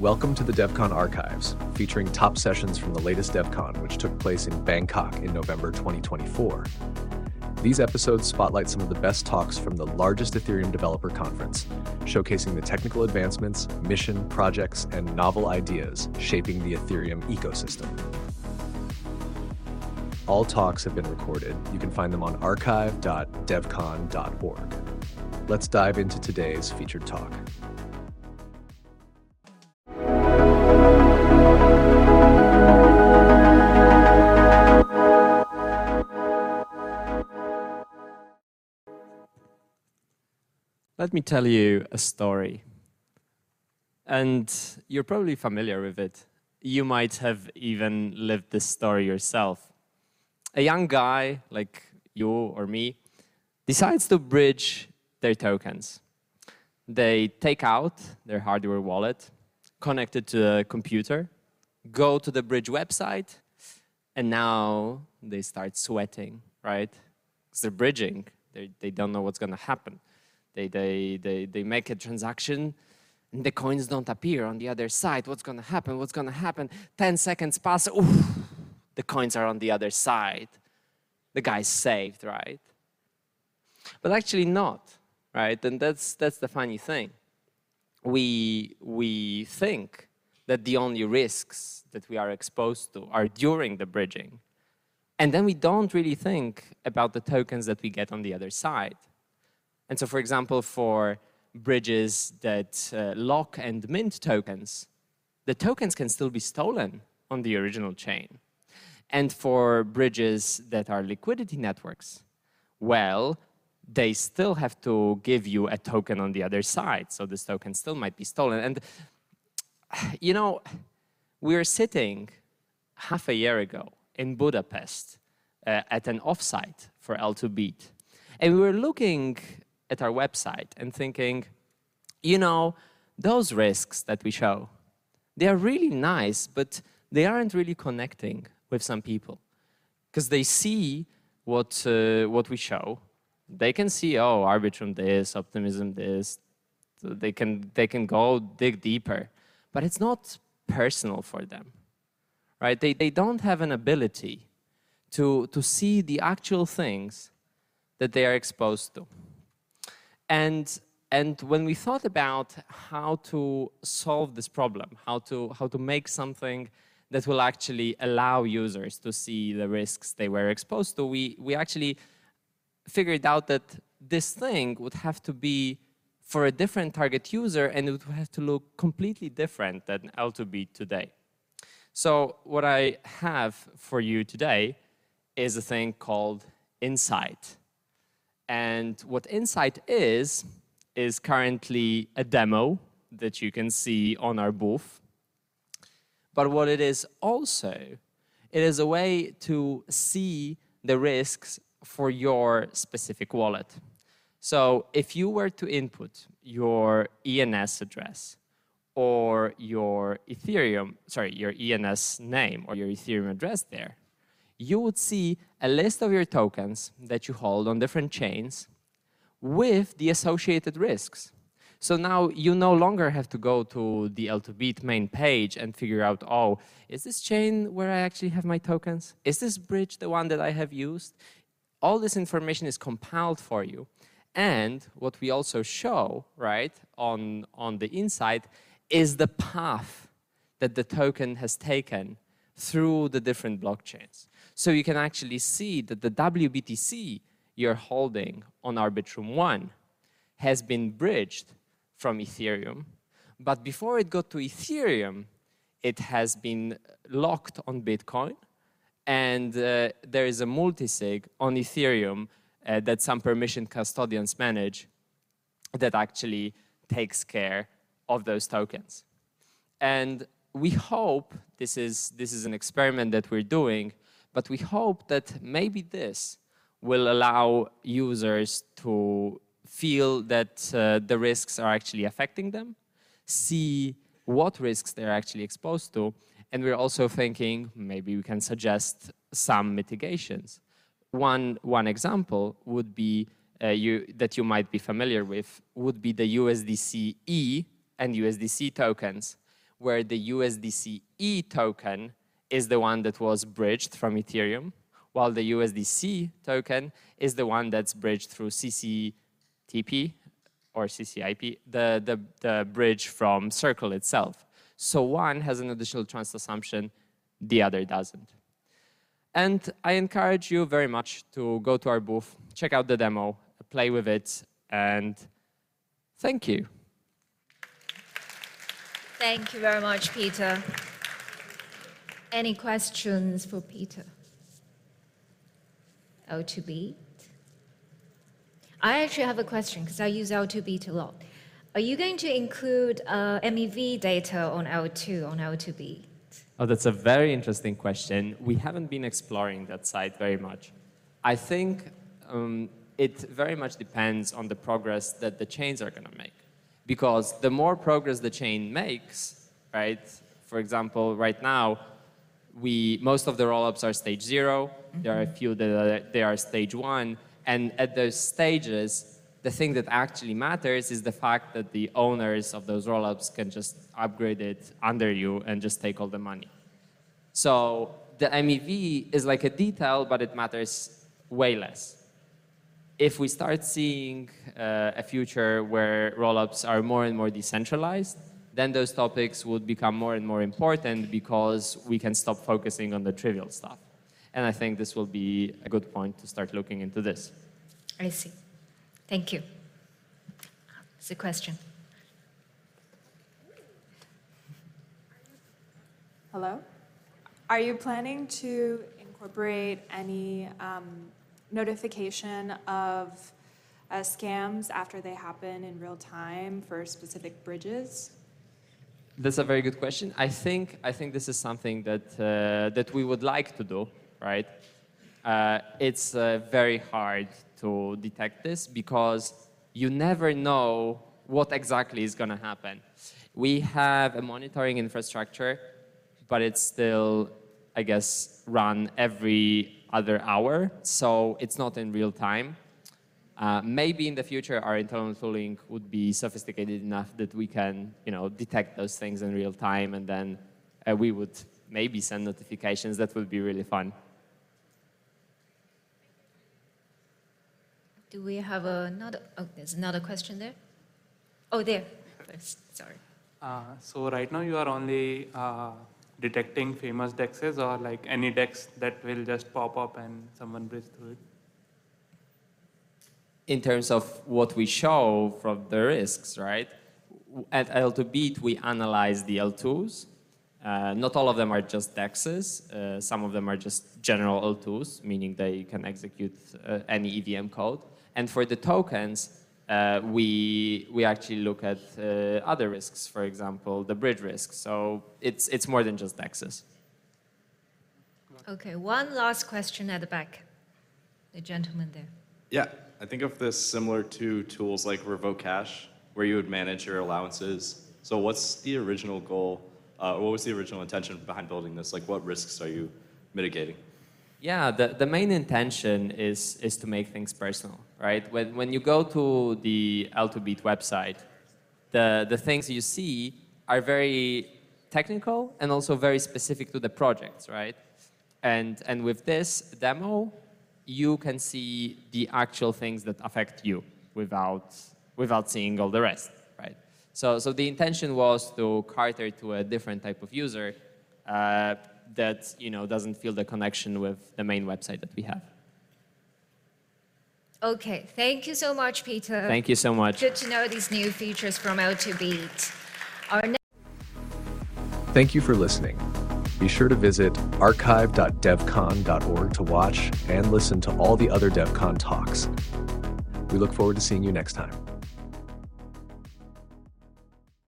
Welcome to the DevCon Archives, featuring top sessions from the latest DevCon, which took place in Bangkok in November 2024. These episodes spotlight some of the best talks from the largest Ethereum developer conference, showcasing the technical advancements, mission, projects, and novel ideas shaping the Ethereum ecosystem. All talks have been recorded. You can find them on archive.devcon.org. Let's dive into today's featured talk. Let me tell you a story. And you're probably familiar with it. You might have even lived this story yourself. A young guy, like you or me, decides to bridge their tokens. They take out their hardware wallet, connect it to a computer, go to the bridge website, and now they start sweating, right? Because they're bridging. They don't know what's going to happen. They make a transaction, and the coins don't appear on the other side. What's going to happen? What's going to happen? 10 seconds pass. Oof, the coins are on the other side. The guy's saved, right? But actually not, right? And that's the funny thing. We think that the only risks that we are exposed to are during the bridging. And then we don't really think about the tokens that we get on the other side. And so, for example, for bridges that lock and mint tokens, the tokens can still be stolen on the original chain. And for bridges that are liquidity networks, well, they still have to give you a token on the other side. So this token still might be stolen. And, you know, we were sitting half a year ago in Budapest at an offsite for L2Beat. And we were looking at our website and thinking, you know, those risks that we show, they are really nice, but they aren't really connecting with some people. Because they see what we show. They can see, oh, Arbitrum this, Optimism this. So they can go dig deeper. But it's not personal for them, right? They don't have an ability to see the actual things that they are exposed to. And when we thought about how to solve this problem, how to make something that will actually allow users to see the risks they were exposed to, we actually figured out that this thing would have to be for a different target user, and it would have to look completely different than L2Beat today. So what I have for you today is a thing called Insight. And what Insight is currently a demo that you can see on our booth. But what it is also, it is a way to see the risks for your specific wallet. So if you were to input your ENS address or your your ENS name or your Ethereum address there, you would see a list of your tokens that you hold on different chains with the associated risks. So now you no longer have to go to the L2Beat main page and figure out, oh, is this chain where I actually have my tokens? Is this bridge the one that I have used? All this information is compiled for you. And what we also show, right, on the Insight is the path that the token has taken through the different blockchains. So you can actually see that the WBTC you're holding on Arbitrum 1 has been bridged from Ethereum. But before it got to Ethereum, it has been locked on Bitcoin. And there is a multisig on Ethereum that some permissioned custodians manage that actually takes care of those tokens. And we hope, this is an experiment that we're doing, but we hope that maybe this will allow users to feel that the risks are actually affecting them, see what risks they're actually exposed to, and we're also thinking maybe we can suggest some mitigations. One example would be that you might be familiar with would be the USDC-E and USDC tokens, where the USDC-E token is the one that was bridged from Ethereum, while the USDC token is the one that's bridged through CCTP or CCIP, the bridge from Circle itself. So one has an additional trust assumption, the other doesn't. And I encourage you very much to go to our booth, check out the demo, play with it, and thank you. Thank you very much, Peter. Any questions for Peter? L2Beat? I actually have a question because I use L2Beat a lot. Are you going to include MEV data on L2, on L2Beat? Oh, that's a very interesting question. We haven't been exploring that side very much. I think it very much depends on the progress that the chains are going to make. Because the more progress the chain makes, right? For example, right now, most of the rollups are stage 0. There are a few that they are stage 1. And at those stages, the thing that actually matters is the fact that the owners of those rollups can just upgrade it under you and just take all the money. So the MEV is like a detail, but it matters way less. If we start seeing a future where rollups are more and more decentralized, then those topics would become more and more important because we can stop focusing on the trivial stuff. And I think this will be a good point to start looking into this. I see. Thank you. It's a question. Hello? Are you planning to incorporate any notification of scams after they happen in real time for specific bridges? That's a very good question. I think this is something that we would like to do, right? It's very hard to detect this because you never know what exactly is going to happen. We have a monitoring infrastructure, but it's still, I guess, run every other hour, so it's not in real time. Maybe in the future, our internal tooling would be sophisticated enough that we can, detect those things in real time, and then we would maybe send notifications. That would be really fun. Do we have another? Oh, there's another question there. Oh, there. Sorry. So right now you are only detecting famous dexes, or like any dex that will just pop up and someone bridge through it? In terms of what we show from the risks, right? At L2Beat, we analyze the L2s. Not all of them are just dexes. Some of them are just general L2s, meaning they can execute any EVM code. And for the tokens, we actually look at other risks, for example, the bridge risk. So it's more than just dexes. Okay, one last question at the back. The gentleman there. Yeah, I think of this similar to tools like Revoke Cash, where you would manage your allowances. So what's the original goal? What was the original intention behind building this? Like, what risks are you mitigating? Yeah, the main intention is to make things personal, right? When you go to the L2Beat website, the things you see are very technical and also very specific to the projects, right? And with this demo, you can see the actual things that affect you without seeing all the rest, right? So the intention was to cater to a different type of user that doesn't feel the connection with the main website that we have. Okay, thank you so much, Peter. Thank you so much. Good to know these new features from L2Beat. Thank you for listening. Be sure to visit archive.devcon.org to watch and listen to all the other DevCon talks. We look forward to seeing you next time.